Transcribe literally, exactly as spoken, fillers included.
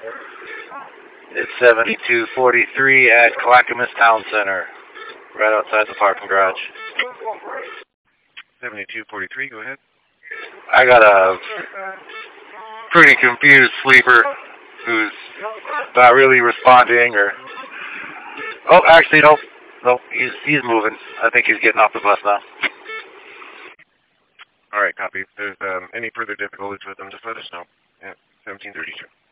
It's seventy-two forty-three at Clackamas Town Center, right outside the parking garage. seventy-two forty-three, go ahead. I got a pretty confused sleeper who's not really responding or... Oh, actually, no. No, he's, he's moving. I think he's getting off the bus now. All right, copy. If there's um, any further difficulties with them, just let us know. Yeah, seventeen thirty-two.